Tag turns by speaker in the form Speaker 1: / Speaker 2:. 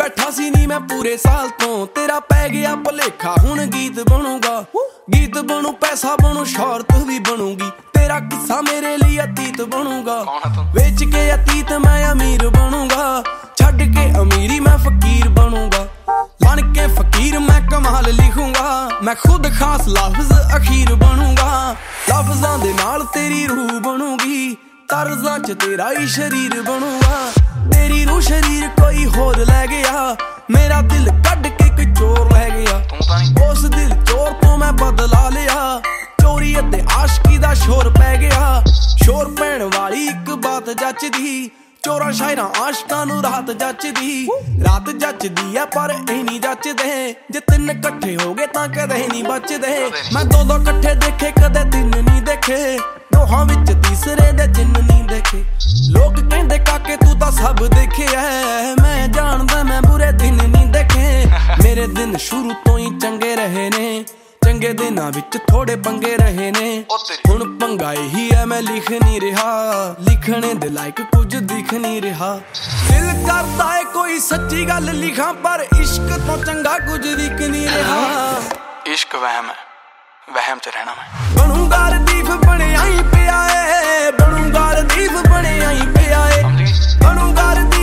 Speaker 1: बैठा सी नी मैं पूरे साल तो तेरा पै गया भुलेखा हुण गीत बनूगा गीत बनू पैसा बनू शौहरत भी बनूगी तेरा किस्सा मेरे लिए अतीत बनूगा बेच के अतीत मैं अमीर बनूंगा छड़ के अमीरी मैं फकीर बनूंगा बन के फकीर मैं कमाल लिखूंगा मैं खुद खास लफ्ज अखीर बनूंगा लफ्जां दे नाल तेरी रूह बनूगी तर्जां च तेरा ही शरीर बनूंगा तेरी रूह शरीर कोई होर लै गया मेरा दिल कड के कोई चोर लै गया उस दिल चोर तो मैं बदला लिया चोरी अते आशकी दा शोर पै गया शोर पैण वाली एक बात जचदी चोरां शायरां आशकां नूं रात जचदी रात जचदी है पर ए नहीं जचदे जे तिन कट्ठे हो गए तां कदे नहीं बचदे मैं दो दो कट्ठे देखे कदे तिन नहीं देखे दोहां विच तीसरे दे चिन्ह नहीं देखे लोग कहंदे काके तू तां सब देखे है मैं जानदा मैं बुरे दिन नहीं देखे मेरे दिन शुरू तो ही चंगे रहे ने चंगे दिनां विच थोड़े पंगे रहे ने हुण पंगा ही है मैं लिख नहीं रहा लिखने दे लायक कुछ दिख नहीं रहा दिल करदा है कोई सच्ची गल लिखां पर इश्क तो चंगा कुछ दिख नहीं रहा
Speaker 2: इश्क वहम है वहम च रहना मैं
Speaker 1: बनूंगा रदीफ बने आई पिया है बनूंगा रदीफ बने आई पिया है बनूंगा